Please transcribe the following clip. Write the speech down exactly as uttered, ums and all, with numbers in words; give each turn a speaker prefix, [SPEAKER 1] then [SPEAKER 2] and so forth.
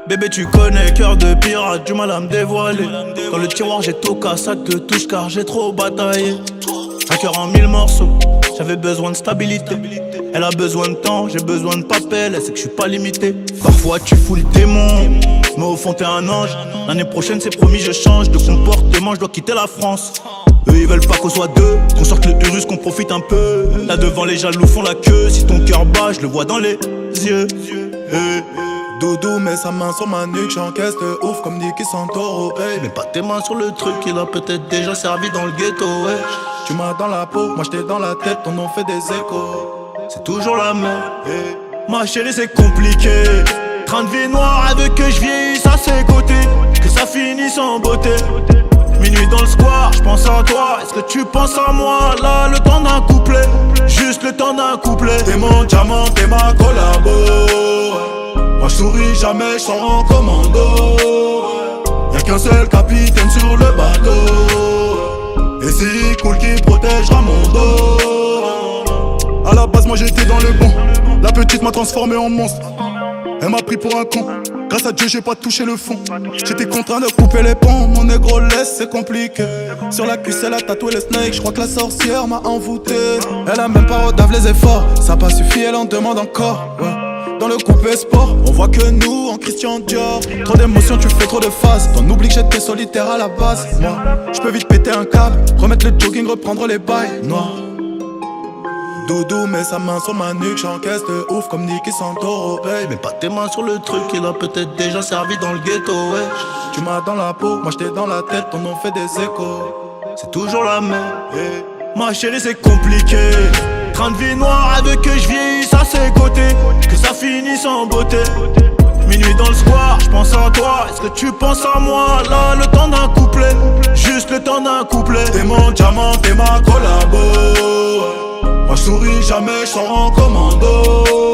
[SPEAKER 1] Bébé tu connais, cœur de pirate, du mal à me dévoiler. Dans le tiroir j'ai tout casse, ça te touche car j'ai trop bataillé. Un cœur en mille morceaux, j'avais besoin de stabilité. Elle a besoin de temps, j'ai besoin de papel, elle sait que je suis pas limité. Parfois tu fous le démon, mais au fond t'es un ange. L'année prochaine c'est promis je change de comportement, je dois quitter la France. Eux ils veulent pas qu'on soit deux, qu'on sorte le Urus, qu'on profite un peu. Là devant les jaloux font la queue, si ton cœur bat je le vois dans les yeux. Hey.
[SPEAKER 2] Doudou met sa main sur ma nuque, j'encaisse de ouf comme Nicky Santoro. Hey.
[SPEAKER 1] Mets pas tes mains sur le truc, il a peut-être déjà servi dans le ghetto. Ouais.
[SPEAKER 2] Tu m'as dans la peau, moi j'étais dans la tête, ton nom fait des échos.
[SPEAKER 1] C'est toujours la même. Hey. Ma chérie c'est compliqué. Train de vie noire, elle veut que je vieillisse à ses côtés, que ça finisse en beauté. Minuit dans le square, je pense à toi. Est-ce que tu penses à moi? Là, le temps d'un couplet, juste le temps d'un couplet.
[SPEAKER 2] T'es mon diamant, t'es ma collabo. Moi je souris jamais, je sors en commando. Y'a qu'un seul capitaine sur le bateau, et c'est cool qui protégera mon dos. À la base moi j'étais dans le bon, la petite m'a transformé en monstre. Elle m'a pris pour un con, grâce à Dieu j'ai pas touché le fond. J'étais contraint de couper les ponts, mon négro laisse c'est compliqué. Sur la cuisse elle a tatoué le snake, je crois que la sorcière m'a envoûté. Elle a même pas redave les efforts, ça a pas suffi elle en demande encore, ouais. Dans le coupé sport, on voit que nous en Christian Dior. Trop d'émotions, tu fais trop de phases. T'en oublies que j'étais solitaire à la base. Moi, je peux vite péter un câble, remettre le jogging, reprendre les bails noirs. Doudou met sa main sur ma nuque, j'encaisse de ouf comme Nicky Santoro. Hey.
[SPEAKER 1] Mets pas tes mains sur le truc, il a peut-être déjà servi dans le ghetto. Ouais.
[SPEAKER 2] Tu m'as dans la peau, moi j'étais dans la tête, ton nom fait des échos.
[SPEAKER 1] C'est toujours la même. Hey. Ma chérie c'est compliqué. Train de vie noire, elle veut que je vieillisse à ses côtés, que ça finisse en beauté. Minuit dans le square, je pense à toi. Est-ce que tu penses à moi? Là, le temps d'un couplet, juste le temps d'un couplet.
[SPEAKER 2] T'es mon diamant, t'es ma collabo. Moi je souris jamais, je sors en commando.